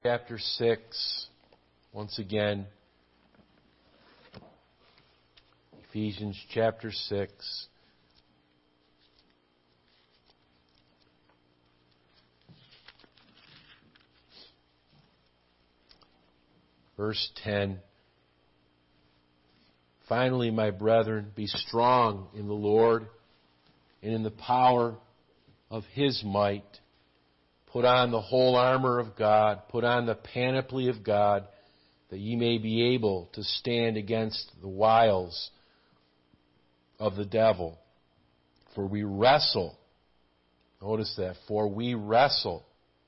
Chapter 6, once again, Ephesians chapter 6. Verse 10. Finally, my brethren, be strong in the Lord and in the power of His might. Put on the whole armor of God, put on the panoply of God, that ye may be able to stand against the wiles of the devil. For we wrestle, notice that, for we wrestle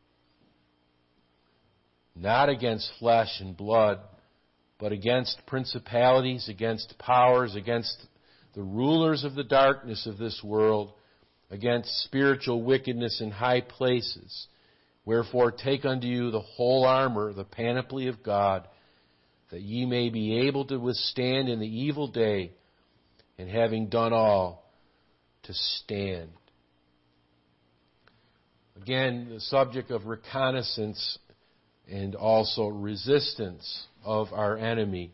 not against flesh and blood, but against principalities, against powers, against the rulers of the darkness of this world, against spiritual wickedness in high places. Wherefore take unto you the whole armor, the panoply of God, that ye may be able to withstand in the evil day, and having done all, to stand. Again, the subject of reconnaissance and also resistance of our enemy.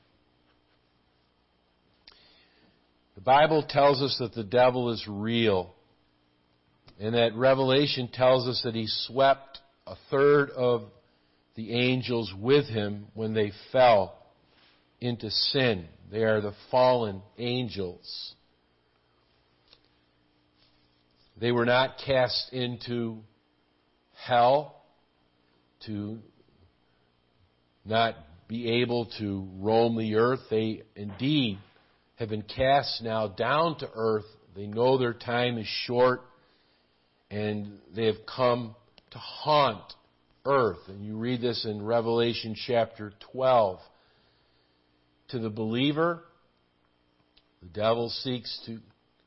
The Bible tells us that the devil is real. And that Revelation tells us that he swept a third of the angels with him when they fell into sin. They are the fallen angels. They were not cast into hell to not be able to roam the earth. They indeed have been cast now down to earth. They know their time is short. And they have come to haunt earth. And you read this in Revelation chapter 12. To the believer, the devil seeks to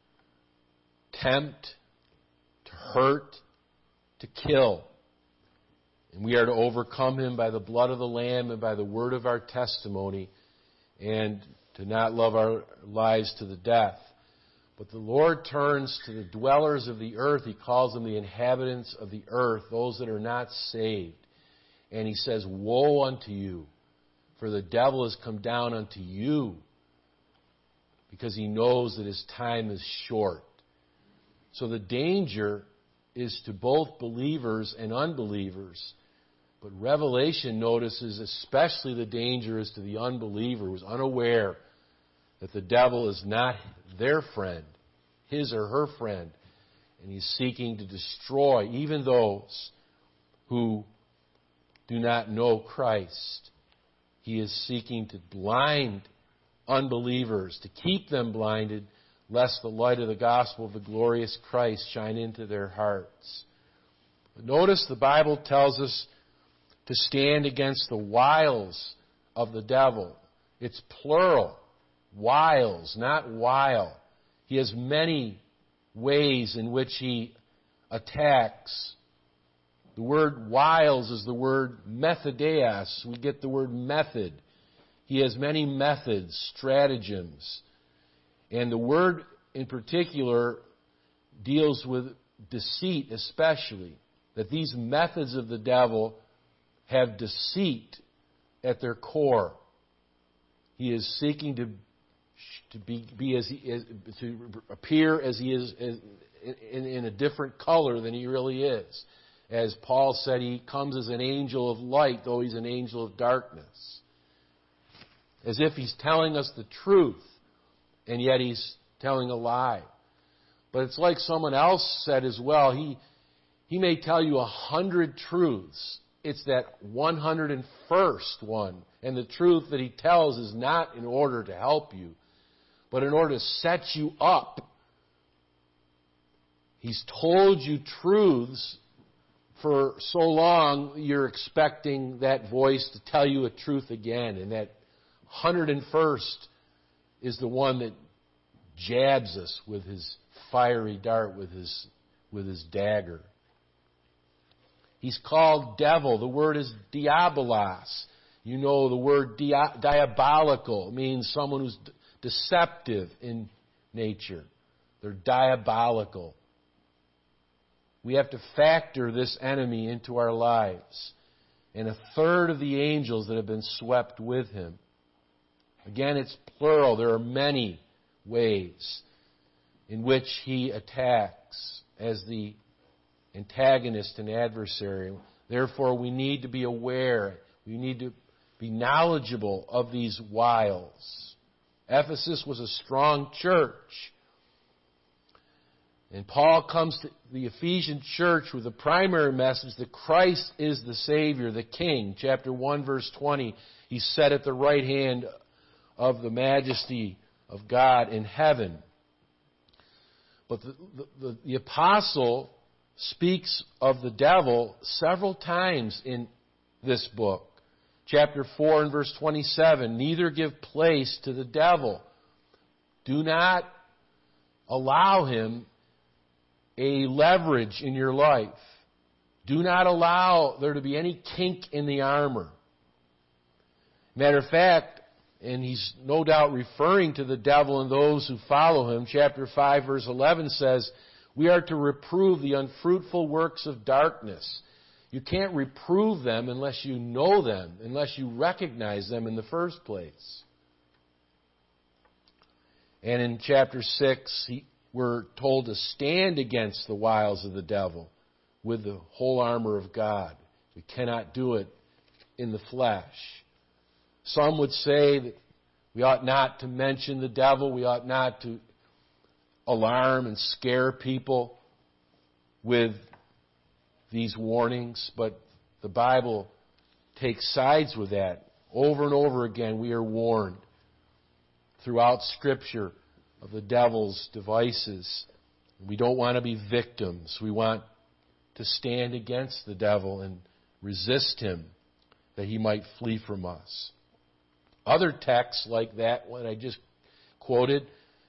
tempt, to hurt, to kill. And we are to overcome him by the blood of the Lamb and by the word of our testimony, and to not love our lives to the death. But the Lord turns to the dwellers of the earth. He calls them the inhabitants of the earth, those that are not saved. And He says, woe unto you, for the devil has come down unto you, because he knows that his time is short. So the danger is to both believers and unbelievers. But Revelation notices especially the danger is to the unbeliever who is unaware that the devil is not their friend, his or her friend, and he's seeking to destroy even those who do not know Christ. He is seeking to blind unbelievers, to keep them blinded, lest the light of the gospel of the glorious Christ shine into their hearts. But notice the Bible tells us to stand against the wiles of the devil. It's plural. Wiles, not wile. He has many ways in which he attacks. The word wiles is the word methodeas. We get the word method. He has many methods, stratagems. And the word in particular deals with deceit especially. That these methods of the devil have deceit at their core. He is seeking to be as he is, to appear as he is in a different color than he really is. As Paul said, he comes as an angel of light, though he's an angel of darkness. As if he's telling us the truth, and yet he's telling a lie. But it's like someone else said as well. He may tell you 100 truths. It's that 101st one. And the truth that he tells is not in order to help you, but in order to set you up. He's told you truths for so long you're expecting that voice to tell you a truth again. And that 101st is the one that jabs us with his fiery dart, with his dagger. He's called devil. The word is diabolos. You know the word diabolical means someone who's deceptive in nature. They're diabolical. We have to factor this enemy into our lives. and 1/3 of the angels that have been swept with him. Again, it's plural. There are many ways in which he attacks as the antagonist and adversary. Therefore, we need to be aware. We need to be knowledgeable of these wiles. Ephesus was a strong church. And Paul comes to the Ephesian church with the primary message that Christ is the Savior, the King. Chapter 1, verse 20, He's set at the right hand of the majesty of God in heaven. But the apostle speaks of the devil several times in this book. Chapter 4 and verse 27, neither give place to the devil. Do not allow him a leverage in your life. Do not allow there to be any kink in the armor. Matter of fact, and he's no doubt referring to the devil and those who follow him, chapter 5 verse 11 says, we are to reprove the unfruitful works of darkness. You can't reprove them unless you know them, unless you recognize them in the first place. And in chapter 6, we're told to stand against the wiles of the devil with the whole armor of God. We cannot do it in the flesh. Some would say that we ought not to mention the devil. We ought not to alarm and scare people with these warnings. But the Bible takes sides with that. Over and over again, we are warned throughout Scripture of the devil's devices. We don't want to be victims. We want to stand against the devil and resist him that he might flee from us. Other texts like that one I just quoted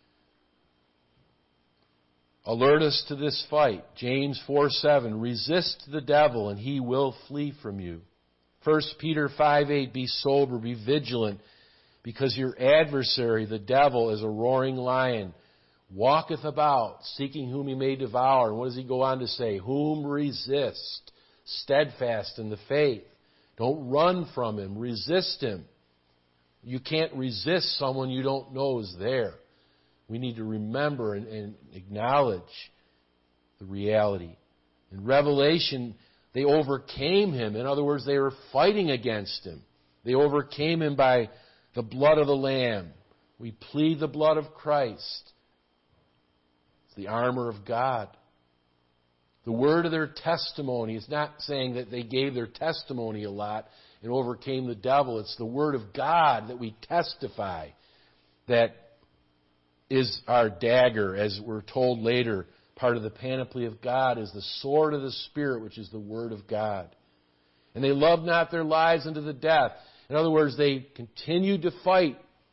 alert us to this fight. James 4:7, resist the devil and he will flee from you. 1 Peter 5:8, be sober, be vigilant, because your adversary, the devil, is a roaring lion, walketh about, seeking whom he may devour. And what does he go on to say? Whom resist, steadfast in the faith. Don't run from him, resist him. You can't resist someone you don't know is there. We need to remember and acknowledge the reality. In Revelation, they overcame him. In other words, they were fighting against him. They overcame him by the blood of the Lamb. We plead the blood of Christ. It's the armor of God. The word of their testimony is not saying that they gave their testimony a lot and overcame the devil. It's the word of God that we testify that is our dagger, as we're told later. Part of the panoply of God is the sword of the Spirit, which is the word of God. And they loved not their lives unto the death. In other words, they continued to fight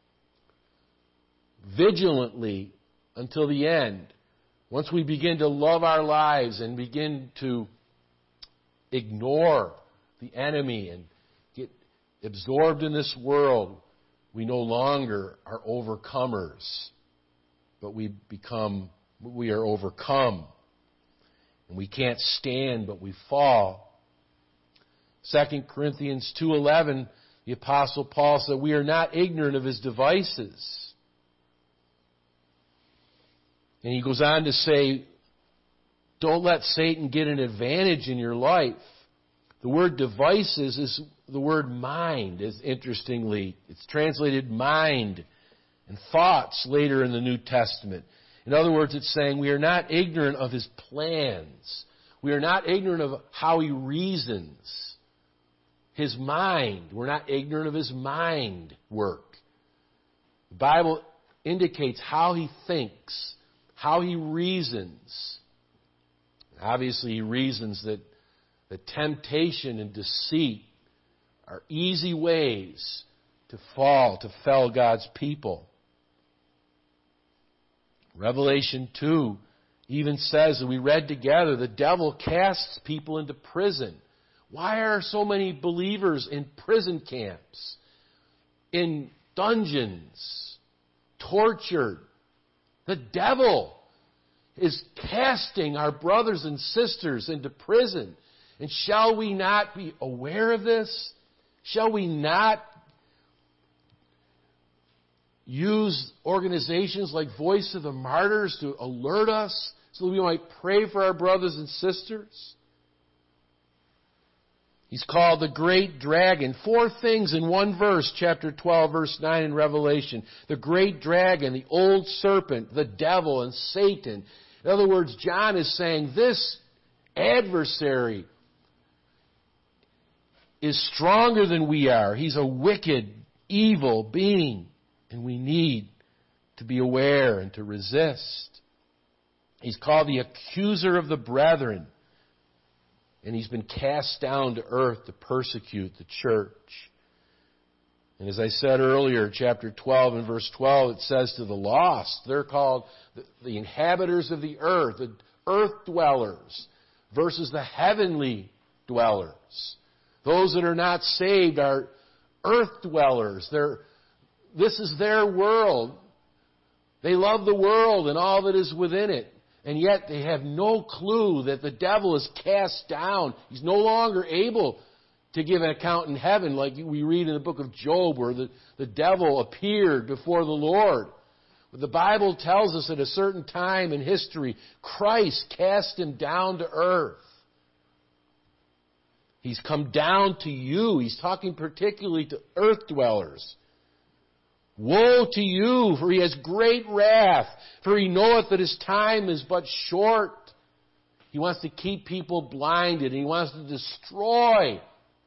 vigilantly until the end. Once we begin to love our lives and begin to ignore the enemy and get absorbed in this world, we no longer are overcomers, but we are overcome. And we can't stand, but we fall. 2 Corinthians 2:11, the Apostle Paul said, we are not ignorant of his devices. And he goes on to say, don't let Satan get an advantage in your life. The word devices is the word mind, interestingly. It's translated mind and thoughts later in the New Testament. In other words, it's saying we are not ignorant of his plans. We are not ignorant of how he reasons. His mind. We're not ignorant of his mind work. The Bible indicates how he thinks, how he reasons. Obviously, he reasons that the temptation and deceit are easy ways to fall, to fell God's people. Revelation 2 even says, that we read together, the devil casts people into prison. Why are so many believers in prison camps, in dungeons, tortured? The devil is casting our brothers and sisters into prison. And shall we not be aware of this? Shall we not use organizations like Voice of the Martyrs to alert us so that we might pray for our brothers and sisters? He's called the Great Dragon. 4 things in one verse, chapter 12, verse 9 in Revelation. The Great Dragon, the old serpent, the devil, and Satan. In other words, John is saying this adversary is stronger than we are. He's a wicked, evil being, and we need to be aware and to resist. He's called the accuser of the brethren. And he's been cast down to earth to persecute the church. And as I said earlier, chapter 12 and verse 12, it says to the lost, they're called the inhabitants of the earth dwellers, versus the heavenly dwellers. Those that are not saved are earth dwellers. This is their world. They love the world and all that is within it. And yet they have no clue that the devil is cast down. He's no longer able to give an account in heaven like we read in the book of Job where the devil appeared before the Lord. But the Bible tells us at a certain time in history, Christ cast him down to earth. He's come down to you. He's talking particularly to earth dwellers. Woe to you, for he has great wrath, for he knoweth that his time is but short. He wants to keep people blinded, and he wants to destroy.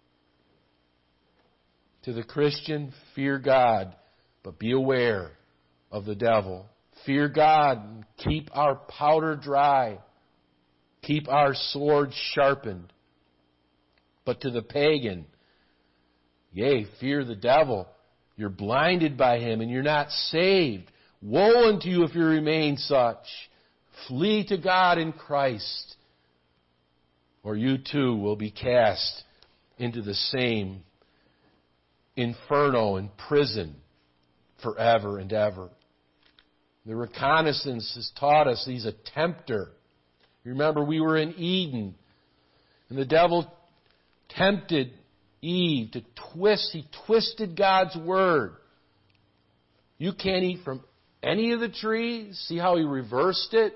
To the Christian, fear God, but be aware of the devil. Fear God, and keep our powder dry. Keep our sword sharpened. But to the pagan, yea, fear the devil. You're blinded by him and you're not saved. Woe unto you if you remain such. Flee to God in Christ, or you too will be cast into the same inferno and prison forever and ever. The reconnaissance has taught us he's a tempter. Remember, we were in Eden, and the devil tempted Eve to twist. He twisted God's word. You can't eat from any of the trees. See how he reversed it?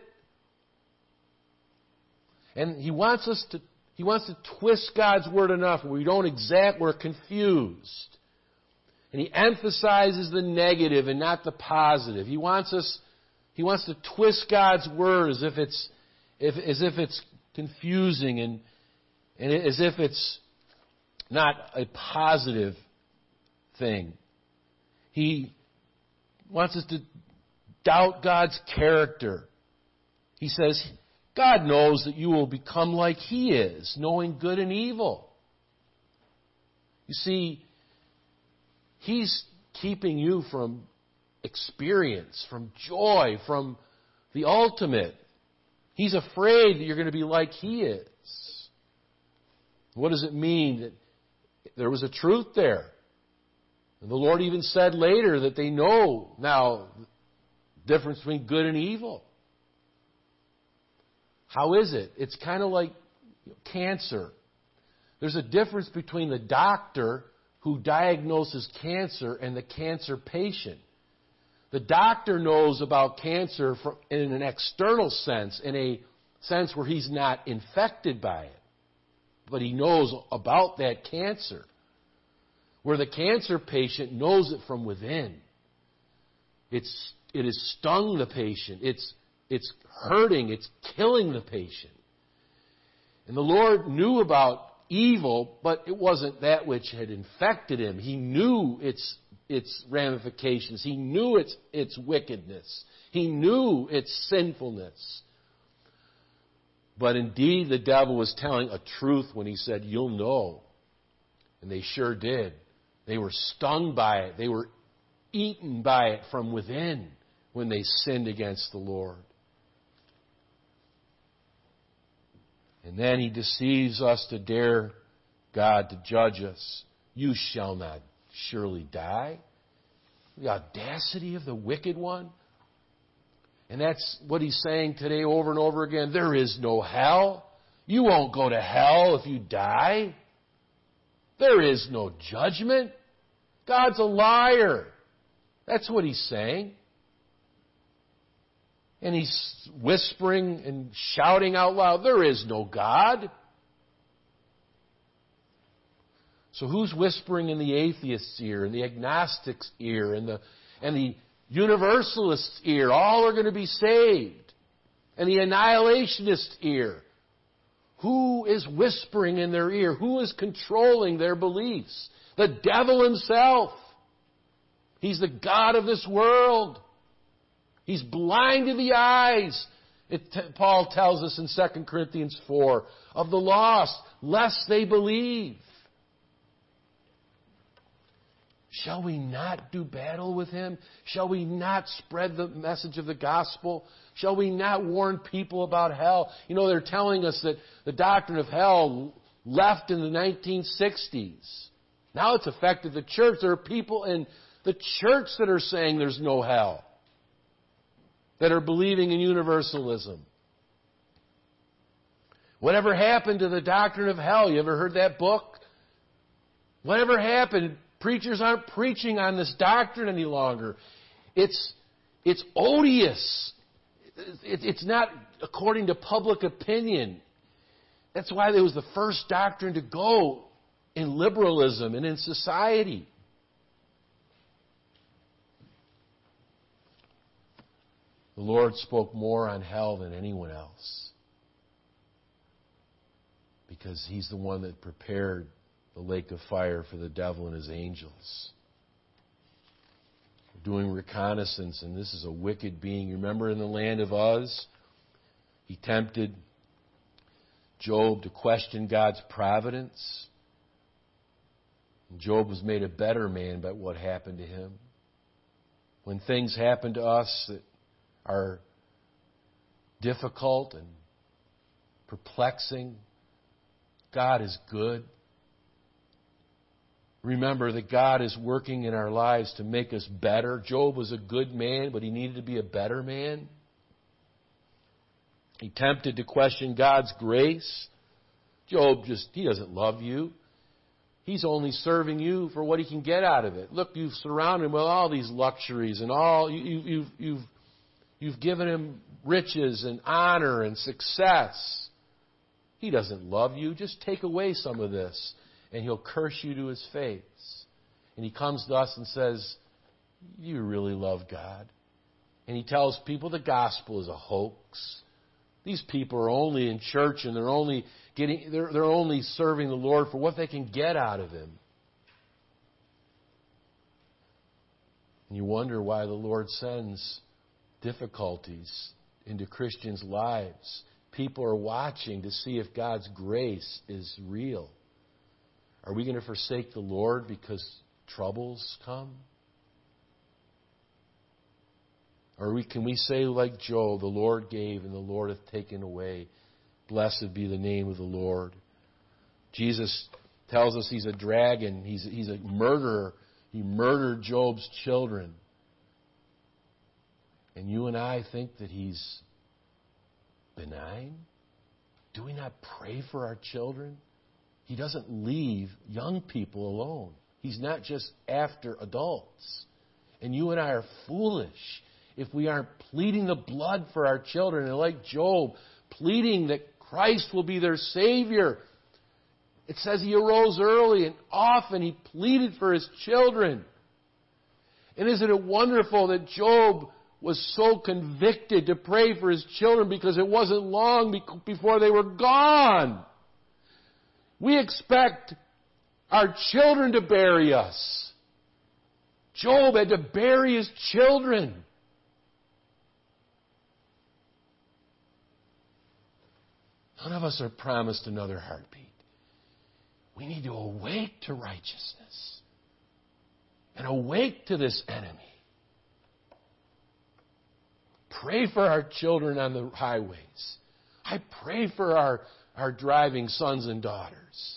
And he wants to twist God's word enough where we're confused. And he emphasizes the negative and not the positive. He wants to twist God's word as if it's confusing and as if it's not a positive thing. He wants us to doubt God's character. He says, God knows that you will become like He is, knowing good and evil. You see, He's keeping you from experience, from joy, from the ultimate. He's afraid that you're going to be like He is. What does it mean that there was a truth there? And the Lord even said later that they know now the difference between good and evil. How is it? It's kind of like cancer. There's a difference between the doctor who diagnoses cancer and the cancer patient. The doctor knows about cancer in an external sense, in a sense where he's not infected by it. But he knows about that cancer. Where the cancer patient knows it from within. It has stung the patient. It's hurting. It's killing the patient. And the Lord knew about evil, but it wasn't that which had infected him. He knew its ramifications. He knew its wickedness. He knew its sinfulness. But indeed, the devil was telling a truth when he said, you'll know. And they sure did. They were stung by it. They were eaten by it from within when they sinned against the Lord. And then he deceives us to dare God to judge us. You shall not surely die. The audacity of the wicked one. And that's what he's saying today over and over again. There is no hell. You won't go to hell if you die. There is no judgment. God's a liar. That's what he's saying. And he's whispering and shouting out loud, there is no God. So who's whispering in the atheist's ear, and the agnostic's ear, and the universalist's ear? All are going to be saved. And the annihilationist's ear. Who is whispering in their ear? Who is controlling their beliefs? The devil himself. He's the god of this world. He's blind to the eyes. Paul tells us in 2 Corinthians 4, of the lost, lest they believe. Shall we not do battle with him? Shall we not spread the message of the gospel? Shall we not warn people about hell? You know, they're telling us that the doctrine of hell left in the 1960s. Now it's affected the church. There are people in the church that are saying there's no hell, that are believing in universalism. Whatever happened to the doctrine of hell? You ever heard that book? Whatever happened? Preachers aren't preaching on this doctrine any longer. It's odious. It's not according to public opinion. That's why it was the first doctrine to go in liberalism and in society. The Lord spoke more on hell than anyone else, because He's the one that prepared the lake of fire for the devil and his angels. We're doing reconnaissance, and this is a wicked being. You remember in the land of Uz, he tempted Job to question God's providence. And Job was made a better man by what happened to him. When things happen to us that are difficult and perplexing, God is good. Remember that God is working in our lives to make us better. Job was a good man, but he needed to be a better man. He tempted to question God's grace. Job he doesn't love you. He's only serving you for what he can get out of it. Look, you've surrounded him with all these luxuries and all you've given him riches and honor and success. He doesn't love you. Just take away some of this, and he'll curse you to his face. And he comes to us and says, you really love God. And he tells people the gospel is a hoax. These people are only in church, and they're only serving the Lord for what they can get out of Him. And you wonder why the Lord sends difficulties into Christians' lives. People are watching to see if God's grace is real. Are we going to forsake the Lord because troubles come? Or can we say like Job, the Lord gave and the Lord hath taken away. Blessed be the name of the Lord. Jesus tells us he's a dragon. He's a murderer. He murdered Job's children. And you and I think that he's benign? Do we not pray for our children? He doesn't leave young people alone. He's not just after adults. And you and I are foolish if we aren't pleading the blood for our children, and like Job, pleading that Christ will be their Savior. It says he arose early, and often he pleaded for his children. And isn't it wonderful that Job was so convicted to pray for his children because it wasn't long before they were gone? We expect our children to bury us. Job had to bury his children. None of us are promised another heartbeat. We need to awake to righteousness and awake to this enemy. Pray for our children on the highways. I pray for our driving sons and daughters.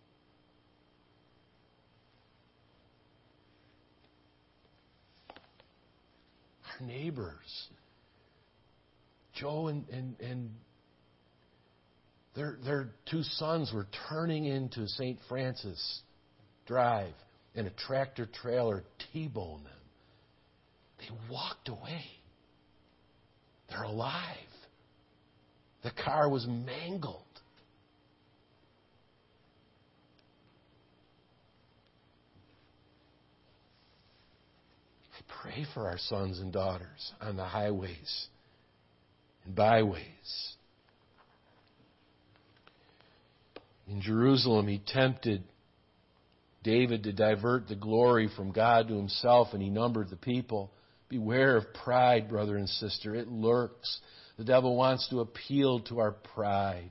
Our neighbors. Joe and Their two sons were turning into St. Francis Drive, and a tractor trailer T-boned them. They walked away. They're alive. The car was mangled. I pray for our sons and daughters on the highways and byways. In Jerusalem, he tempted David to divert the glory from God to himself, and he numbered the people. Beware of pride, brother and sister. It lurks. The devil wants to appeal to our pride.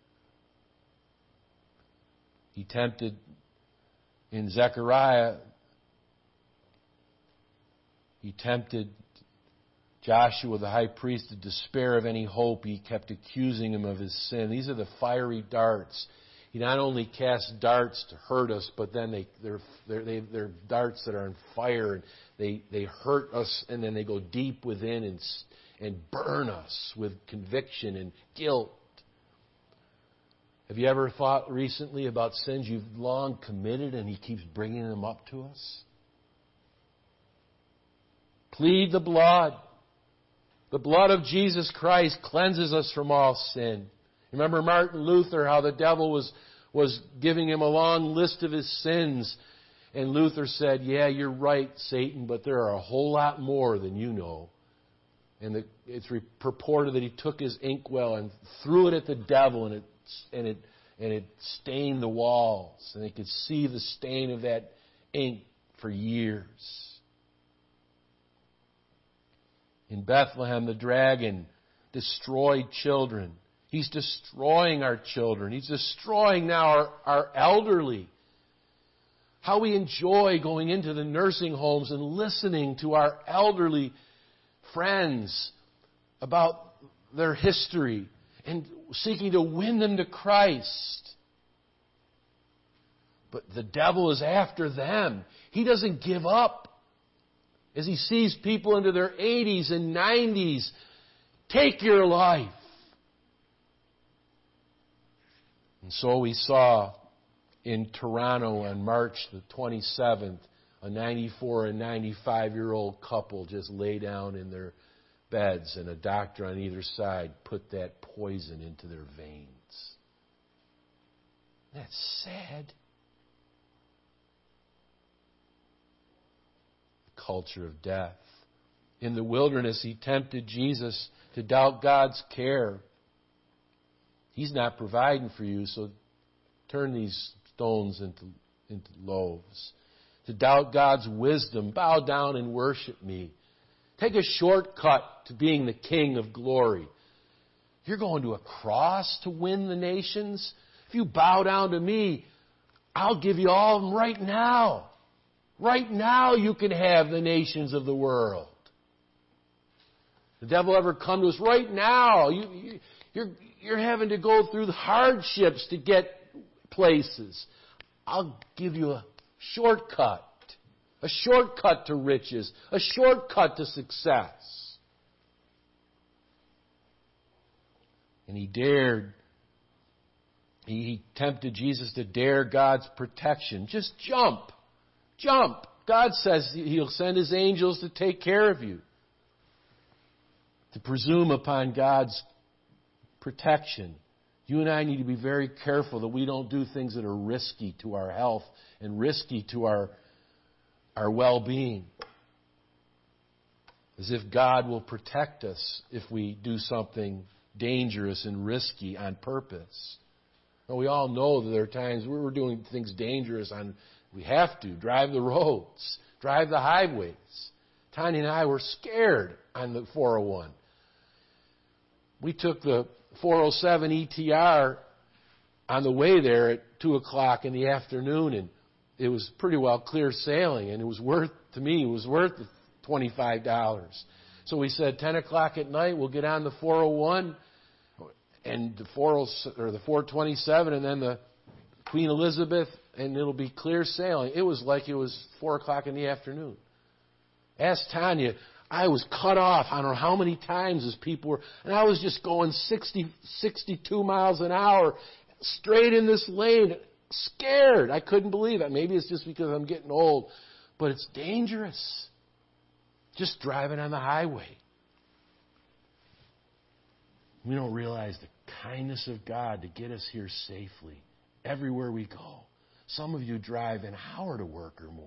He tempted in Zechariah, he tempted Joshua, the high priest, to despair of any hope. He kept accusing him of his sin. These are the fiery darts. He not only casts darts to hurt us, but then they're darts that are on fire, and they hurt us, and then they go deep within and burn us with conviction and guilt. Have you ever thought recently about sins you've long committed and he keeps bringing them up to us? Plead the blood. The blood of Jesus Christ cleanses us from all sin. Remember Martin Luther, how the devil was giving him a long list of his sins. And Luther said, yeah, you're right, Satan, but there are a whole lot more than you know. And it's purported that he took his inkwell and threw it at the devil, and it stained the walls. And they could see the stain of that ink for years. In Bethlehem, the dragon destroyed children. He's destroying our children. He's destroying now our elderly. How we enjoy going into the nursing homes and listening to our elderly friends about their history and seeking to win them to Christ. But the devil is after them. He doesn't give up. As he sees people into their 80s and 90s, take your life. And so we saw in Toronto on March the 27th, a 94 and 95-year-old couple just lay down in their beds, and a doctor on either side put that poison into their veins. That's sad. The culture of death. In the wilderness, he tempted Jesus to doubt God's care. He's not providing for you, so turn these stones into loaves. To doubt God's wisdom, bow down and worship me. Take a shortcut to being the King of glory. You're going to a cross to win the nations? If you bow down to me, I'll give you all of them right now. Right now you can have the nations of the world. The devil ever come to us? Right now. You're having to go through the hardships to get places. I'll give you a shortcut to riches, a shortcut to success. And he tempted Jesus to dare God's protection. Just jump. God says He'll send His angels to take care of you. To presume upon God's protection. You and I need to be very careful that we don't do things that are risky to our health and risky to our well-being. As if God will protect us if we do something dangerous and risky on purpose. Well, we all know that there are times where we're doing things dangerous we have to drive the roads, drive the highways. Tanya and I were scared on the 401. We took the 407 ETR on the way there at 2 o'clock in the afternoon, and it was pretty well clear sailing, and it was worth the $25. So we said 10 o'clock at night, we'll get on the 401 and the 427, and then the Queen Elizabeth, and it'll be clear sailing. It was like it was 4 o'clock in the afternoon. Ask Tanya, I was cut off, I don't know how many times as people were, and I was just going 62 miles an hour straight in this lane, scared. I couldn't believe it. Maybe it's just because I'm getting old, but it's dangerous. Just driving on the highway. We don't realize the kindness of God to get us here safely everywhere we go. Some of you drive an hour to work or more.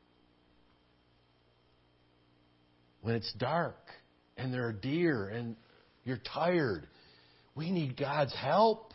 When it's dark and there are deer and you're tired, we need God's help.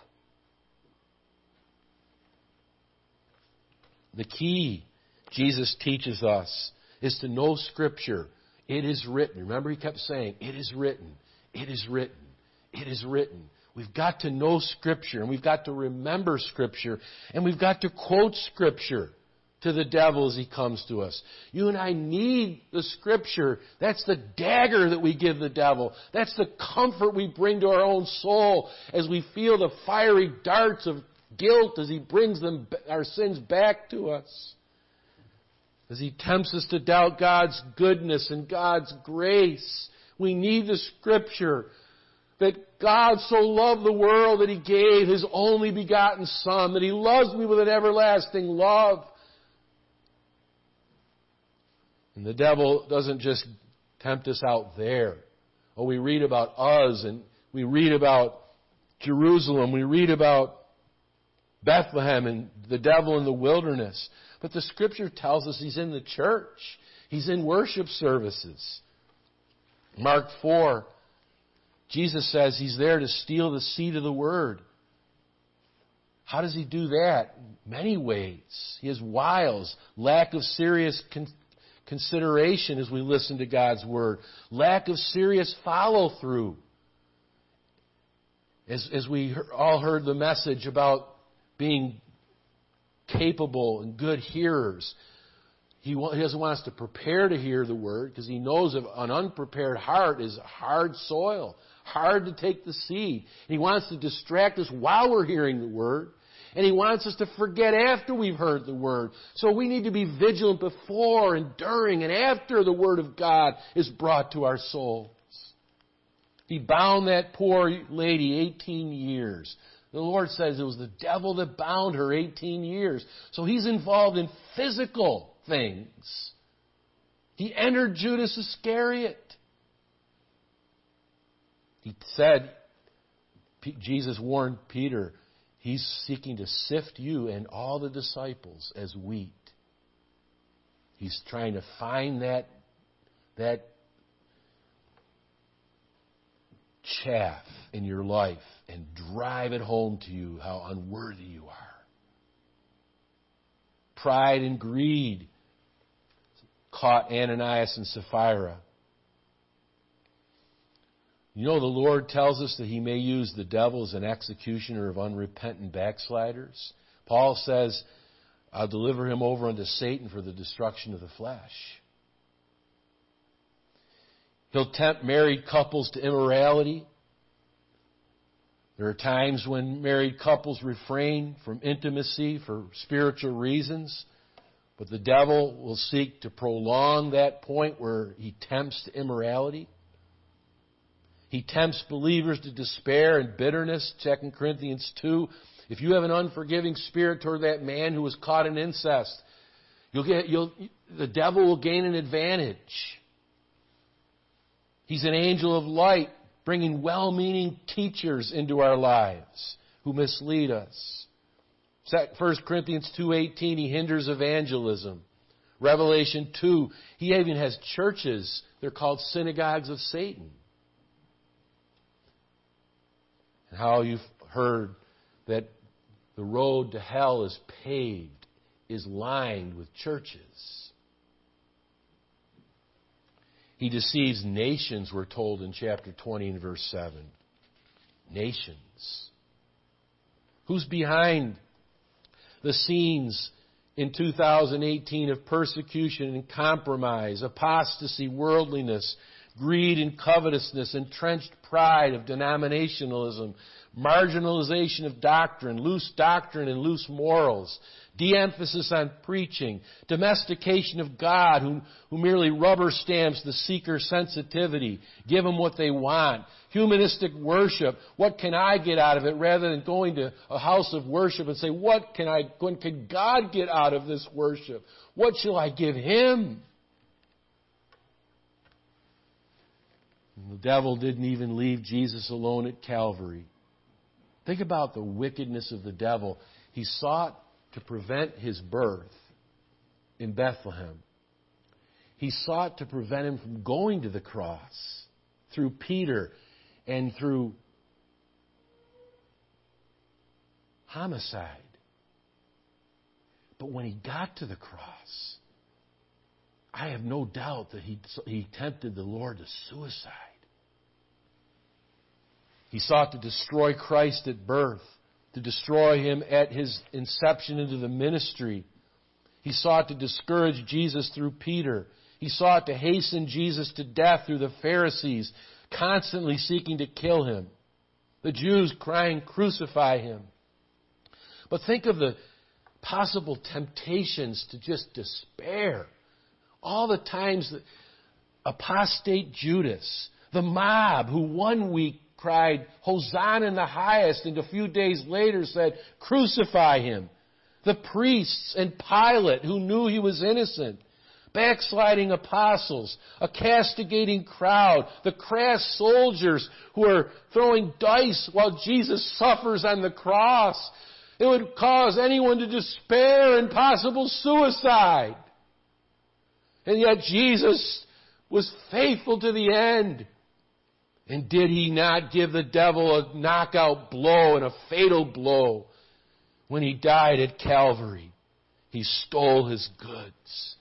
The key, Jesus teaches us, is to know Scripture. It is written. Remember, he kept saying, it is written, it is written, it is written. We've got to know Scripture, and we've got to remember Scripture, and we've got to quote Scripture to the devil as he comes to us. You and I need the Scripture. That's the dagger that we give the devil. That's the comfort we bring to our own soul as we feel the fiery darts of guilt as he brings our sins back to us. As he tempts us to doubt God's goodness and God's grace. We need the Scripture that God so loved the world that he gave his only begotten Son, that he loves me with an everlasting love. And the devil doesn't just tempt us out there. Oh, we read about Uz, and we read about Jerusalem, we read about Bethlehem and the devil in the wilderness. But the Scripture tells us he's in the church. He's in worship services. Mark 4, Jesus says he's there to steal the seed of the word. How does he do that? Many ways. He has wiles, lack of serious consideration as we listen to God's word, lack of serious follow-through. As we all heard the message about being capable and good hearers, he doesn't want us to prepare to hear the word because he knows an unprepared heart is hard soil, hard to take the seed. He wants to distract us while we're hearing the word, and he wants us to forget after we've heard the word. So we need to be vigilant before and during and after the word of God is brought to our souls. He bound that poor lady 18 years. The Lord says it was the devil that bound her 18 years. So he's involved in physical things. He entered Judas Iscariot. He said, Jesus warned Peter, he's seeking to sift you and all the disciples as wheat. He's trying to find that chaff in your life and drive it home to you how unworthy you are. Pride and greed caught Ananias and Sapphira. You know, the Lord tells us that he may use the devil as an executioner of unrepentant backsliders. Paul says, I'll deliver him over unto Satan for the destruction of the flesh. He'll tempt married couples to immorality. There are times when married couples refrain from intimacy for spiritual reasons, but the devil will seek to prolong that point where he tempts to immorality. He tempts believers to despair and bitterness, 2 Corinthians 2. If you have an unforgiving spirit toward that man who was caught in incest, the devil will gain an advantage. He's an angel of light, bringing well-meaning teachers into our lives who mislead us. 1 Corinthians 2:18, he hinders evangelism. Revelation 2, he even has churches. They're called synagogues of Satan. And how you've heard that the road to hell is paved, is lined with churches. He deceives nations, we're told in chapter 20 and verse 7. Nations. Who's behind the scenes in 2018 of persecution and compromise, apostasy, worldliness, greed and covetousness, entrenched pride of denominationalism, marginalization of doctrine and loose morals, de-emphasis on preaching, domestication of God who merely rubber stamps the seeker's sensitivity, give them what they want, humanistic worship, what can I get out of it, rather than going to a house of worship and say, what can God get out of this worship? What shall I give Him? And the devil didn't even leave Jesus alone at Calvary. Think about the wickedness of the devil. He sought to prevent His birth in Bethlehem. He sought to prevent Him from going to the cross through Peter and through homicide. But when He got to the cross, I have no doubt that he tempted the Lord to suicide. He sought to destroy Christ at birth, to destroy Him at His inception into the ministry. He sought to discourage Jesus through Peter. He sought to hasten Jesus to death through the Pharisees, constantly seeking to kill Him. The Jews crying, "Crucify Him." But think of the possible temptations to just despair. All the times that apostate Judas, the mob who one week cried, "Hosanna in the highest," and a few days later said, "Crucify Him." The priests and Pilate who knew He was innocent. Backsliding apostles, a castigating crowd, the crass soldiers who are throwing dice while Jesus suffers on the cross. It would cause anyone to despair and possible suicide. And yet Jesus was faithful to the end. And did He not give the devil a knockout blow and a fatal blow when He died at Calvary? He stole His goods.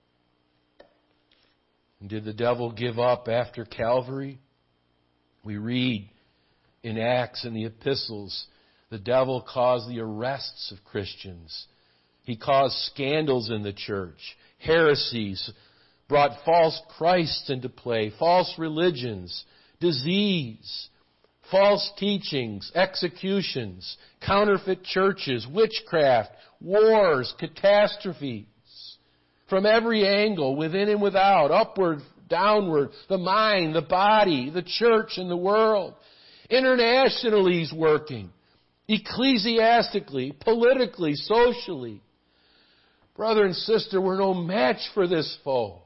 And did the devil give up after Calvary? We read in Acts and the epistles, the devil caused the arrests of Christians. He caused scandals in the church, heresies, brought false Christs into play, false religions, disease, false teachings, executions, counterfeit churches, witchcraft, wars, catastrophes. From every angle, within and without, upward, downward, the mind, the body, the church, and the world. Internationally He's working. Ecclesiastically, politically, socially. Brother and sister, we're no match for this foe.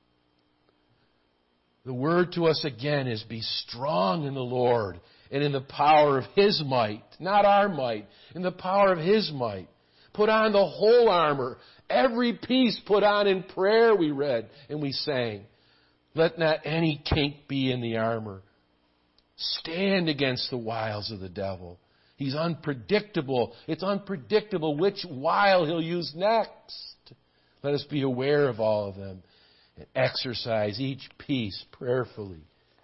The word to us again is be strong in the Lord and in the power of His might. Not our might, in the power of His might. Put on the whole armor. Every piece put on in prayer, we read and we sang. Let not any kink be in the armor. Stand against the wiles of the devil. He's unpredictable. It's unpredictable which wile he'll use next. Let us be aware of all of them and exercise each piece prayerfully.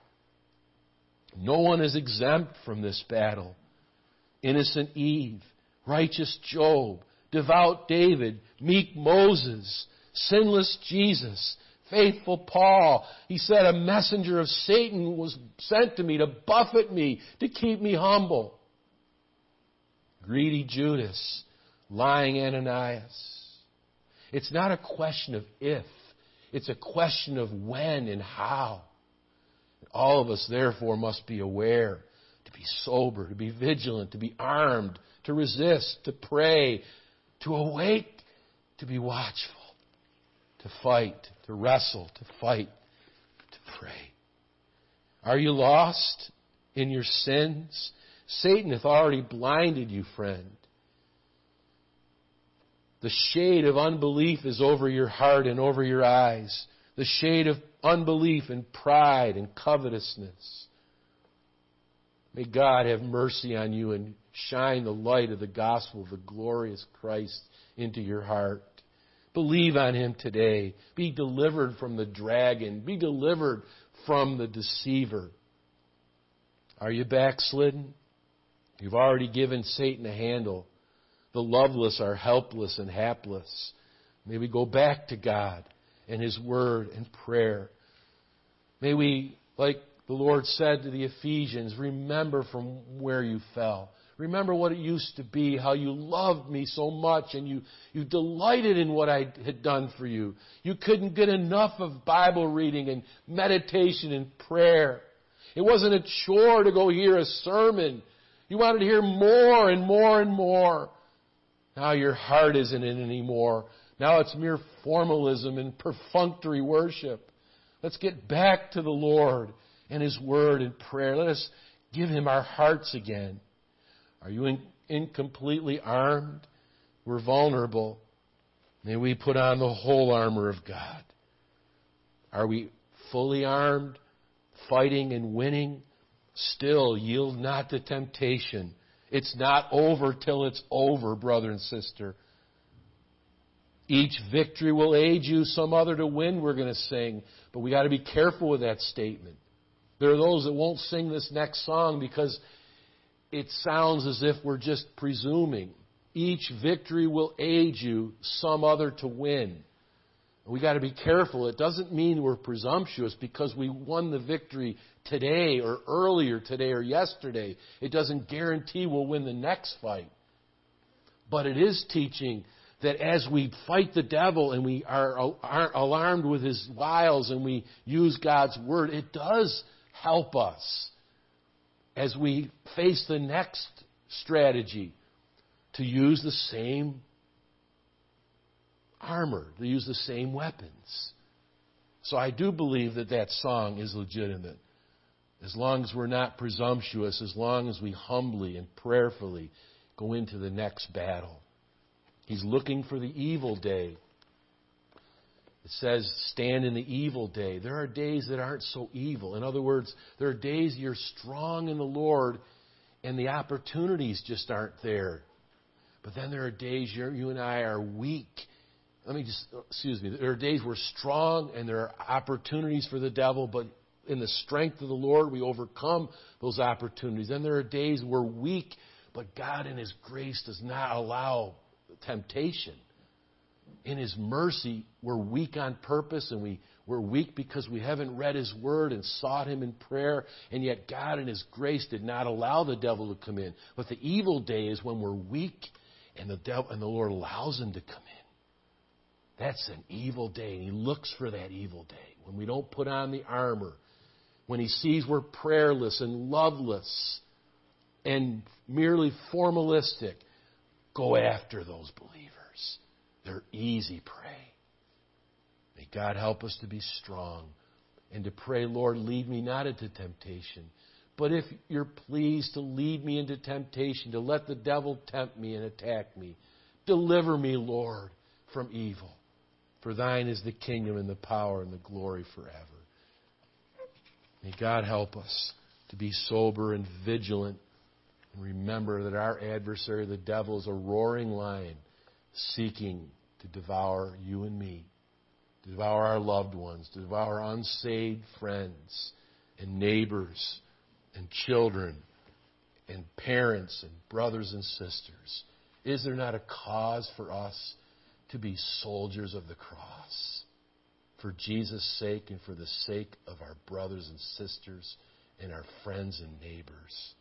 No one is exempt from this battle. Innocent Eve, righteous Job, devout David, meek Moses, sinless Jesus, faithful Paul. He said, a messenger of Satan was sent to me to buffet me, to keep me humble. Greedy Judas, lying Ananias. It's not a question of if, it's a question of when and how. All of us, therefore, must be aware, to be sober, to be vigilant, to be armed, to resist, to pray, to awake, to be watchful, to fight, to wrestle, to fight, to pray. Are you lost in your sins? Satan hath already blinded you, friend. The shade of unbelief is over your heart and over your eyes. The shade of unbelief and pride and covetousness. May God have mercy on you and shine the light of the gospel of the glorious Christ into your heart. Believe on Him today. Be delivered from the dragon. Be delivered from the deceiver. Are you backslidden? You've already given Satan a handle. The loveless are helpless and hapless. May we go back to God and His Word and prayer. May we, like the Lord said to the Ephesians, remember from where you fell. Remember what it used to be, how you loved me so much and you delighted in what I had done for you. You couldn't get enough of Bible reading and meditation and prayer. It wasn't a chore to go hear a sermon. You wanted to hear more and more and more. Now your heart isn't in it anymore. Now it's mere formalism and perfunctory worship. Let's get back to the Lord and His Word and prayer. Let us give Him our hearts again. Are you incompletely armed? We're vulnerable. May we put on the whole armor of God. Are we fully armed, fighting and winning? Still, yield not to temptation. It's not over till it's over, brother and sister. Each victory will aid you, some other to win, we're going to sing. But we got to be careful with that statement. There are those that won't sing this next song because it sounds as if we're just presuming. Each victory will aid you, some other to win. We got to be careful. It doesn't mean we're presumptuous because we won the victory today or earlier today or yesterday. It doesn't guarantee we'll win the next fight. But it is teaching that as we fight the devil and we are alarmed with his wiles and we use God's Word, it does help us as we face the next strategy to use the same armor, to use the same weapons. So I do believe that that song is legitimate. As long as we're not presumptuous, as long as we humbly and prayerfully go into the next battle. He's looking for the evil day. It says, stand in the evil day. There are days that aren't so evil. In other words, there are days you're strong in the Lord and the opportunities just aren't there. But then there are days you and I are weak. There are days we're strong and there are opportunities for the devil, but in the strength of the Lord, we overcome those opportunities. Then there are days we're weak, but God in His grace does not allow temptation. In His mercy, we're weak on purpose, and we're weak because we haven't read His Word and sought Him in prayer, and yet God in His grace did not allow the devil to come in. But the evil day is when we're weak and the Lord allows him to come in. That's an evil day, and He looks for that evil day. When we don't put on the armor, when He sees we're prayerless and loveless and merely formalistic, go after those believers. They're easy prey. May God help us to be strong and to pray, Lord, lead me not into temptation. But if You're pleased to lead me into temptation, to let the devil tempt me and attack me, deliver me, Lord, from evil. For Thine is the kingdom and the power and the glory forever. May God help us to be sober and vigilant and remember that our adversary, the devil, is a roaring lion seeking to devour you and me, to devour our loved ones, to devour unsaved friends and neighbors and children and parents and brothers and sisters. Is there not a cause for us to be soldiers of the cross for Jesus' sake and for the sake of our brothers and sisters and our friends and neighbors?